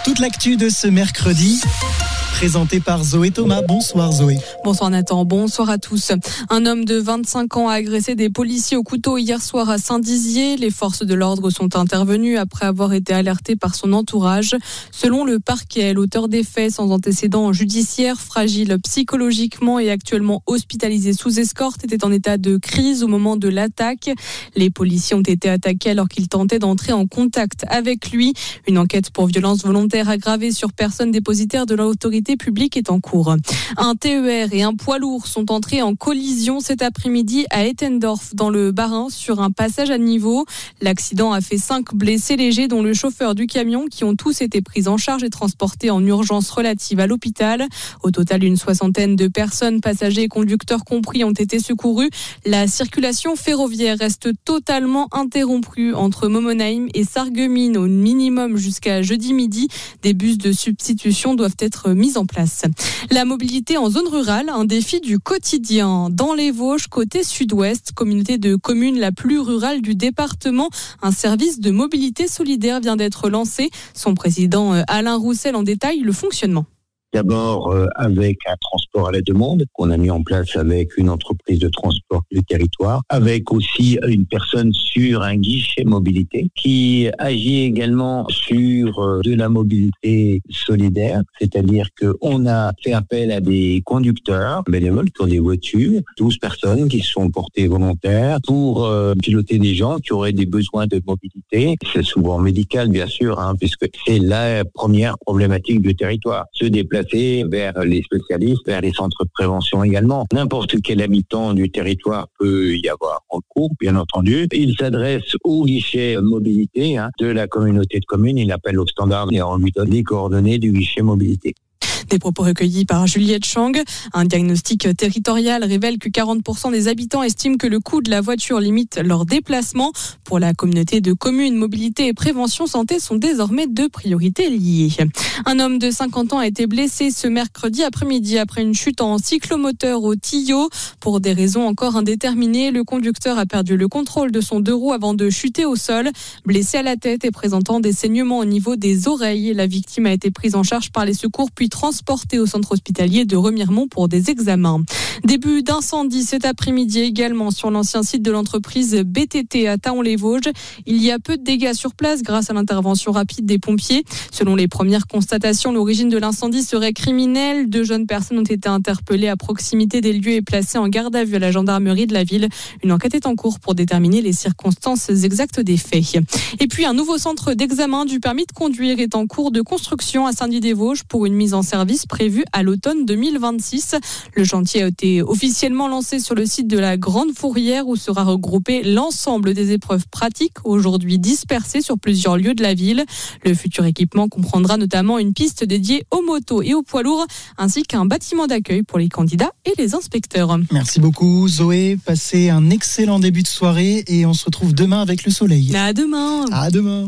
Toute l'actu de ce mercredi, présentée par Zoé Thomas. Bonsoir Zoé. Bonsoir Nathan, bonsoir à tous. Un homme de 25 ans a agressé des policiers au couteau hier soir à Saint-Dizier. Les forces de l'ordre sont intervenues après avoir été alertées par son entourage. Selon le parquet, l'auteur des faits, sans antécédent judiciaire, fragile psychologiquement et actuellement hospitalisé sous escorte, était en état de crise au moment de l'attaque. Les policiers ont été attaqués alors qu'ils tentaient d'entrer en contact avec lui. Une enquête pour violence volontaire aggravée sur personne dépositaire de l'autorité publique est en cours. Un TER et un poids lourd sont entrés en collision cet après-midi à Ettendorf dans le Bas-Rhin sur un passage à niveau. L'accident a fait 5 blessés légers dont le chauffeur du camion qui ont tous été pris en charge et transportés en urgence relative à l'hôpital. Au total, une 60aine de personnes, passagers et conducteurs compris, ont été secourus. La circulation ferroviaire reste totalement interrompue entre Momenheim et Sarreguemines au minimum jusqu'à jeudi midi. Des bus de substitution doivent être mis en place. La mobilité en zone rurale, un défi du quotidien. Dans les Vosges, côté sud-ouest, communauté de communes la plus rurale du département, un service de mobilité solidaire vient d'être lancé. Son président Alain Roussel en détaille le fonctionnement. D'abord avec un transport à la demande qu'on a mis en place avec une entreprise de transport du territoire, avec aussi une personne sur un guichet mobilité qui agit également sur de la mobilité solidaire, c'est-à-dire qu'on a fait appel à des conducteurs bénévoles qui ont des voitures, 12 personnes qui sont portées volontaires pour piloter des gens qui auraient des besoins de mobilité. C'est souvent médical bien sûr, puisque c'est la première problématique du territoire, se déplacer vers les spécialistes, vers les centres de prévention également. N'importe quel habitant du territoire peut y avoir recours, bien entendu. Il s'adresse au guichet mobilité de la communauté de communes, il appelle au standard et on lui donne les coordonnées du guichet mobilité. Des propos recueillis par Juliette Chang. Un diagnostic territorial révèle que 40% des habitants estiment que le coût de la voiture limite leur déplacement. Pour la communauté de communes, mobilité et prévention santé sont désormais deux priorités liées. Un homme de 50 ans a été blessé ce mercredi après-midi après une chute en cyclomoteur au Tillot. Pour des raisons encore indéterminées, le conducteur a perdu le contrôle de son 2 roues avant de chuter au sol. Blessé à la tête et présentant des saignements au niveau des oreilles, la victime a été prise en charge par les secours puis transportée au centre hospitalier de Remiremont pour des examens. Début d'incendie cet après-midi également sur l'ancien site de l'entreprise BTT à Thaon-les-Vosges. Il y a peu de dégâts sur place grâce à l'intervention rapide des pompiers. Selon les premières constatations, l'origine de l'incendie serait criminelle. 2 jeunes personnes ont été interpellées à proximité des lieux et placées en garde à vue à la gendarmerie de la ville. Une enquête est en cours pour déterminer les circonstances exactes des faits. Et puis un nouveau centre d'examen du permis de conduire est en cours de construction à Saint-Dié-des-Vosges pour une mise en service prévu à l'automne 2026. Le chantier a été officiellement lancé sur le site de la Grande Fourrière où sera regroupé l'ensemble des épreuves pratiques aujourd'hui dispersées sur plusieurs lieux de la ville. Le futur équipement comprendra notamment une piste dédiée aux motos et aux poids lourds ainsi qu'un bâtiment d'accueil pour les candidats et les inspecteurs. Merci beaucoup Zoé, passez un excellent début de soirée et on se retrouve demain avec le soleil. À demain. À demain.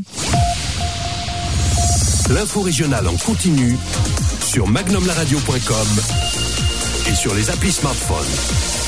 L'info régionale en continu sur magnumlaradio.com et sur les applis smartphones.